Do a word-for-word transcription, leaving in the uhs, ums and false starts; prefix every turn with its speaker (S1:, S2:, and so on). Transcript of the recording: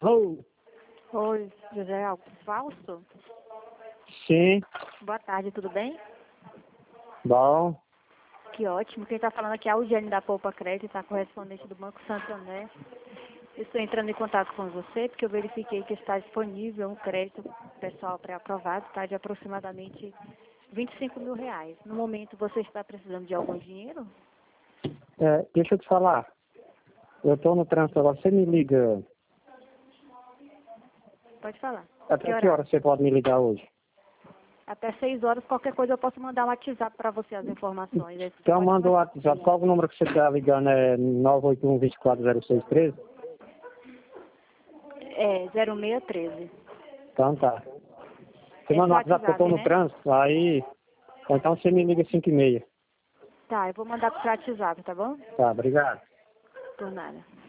S1: Alô?
S2: Oi, José Alves Falso?
S1: Sim,
S2: Boa tarde, tudo bem?
S1: bom.
S2: Que ótimo. Quem está falando aqui é a Eugênio da Poupa Crédito, está correspondente do Banco Santander. Estou entrando em contato com você porque eu verifiquei que está disponível um crédito pessoal pré-aprovado, tá, de aproximadamente vinte e cinco mil reais. No momento, você está precisando de algum dinheiro?
S1: É, deixa eu te falar. Eu tô no trânsito agora. Você me liga.
S2: Pode falar.
S1: Até que
S2: horário?
S1: hora você pode me ligar hoje?
S2: Até seis horas, qualquer coisa eu posso mandar um WhatsApp para você, as informações. Aí você
S1: Então
S2: pode
S1: manda o
S2: conversar.
S1: WhatsApp. Qual o número que você está ligando? É nove oito um, dois quatro zero seis três?
S2: É, zero seis um três.
S1: Então tá. Você
S2: Esse
S1: manda
S2: é
S1: o
S2: o
S1: WhatsApp que eu tô
S2: WhatsApp,
S1: no
S2: né?
S1: trânsito. Aí. Ou então você me liga cinco e meia.
S2: Tá, eu vou mandar pro seu WhatsApp, tá bom?
S1: Tá, obrigado.
S2: Por nada.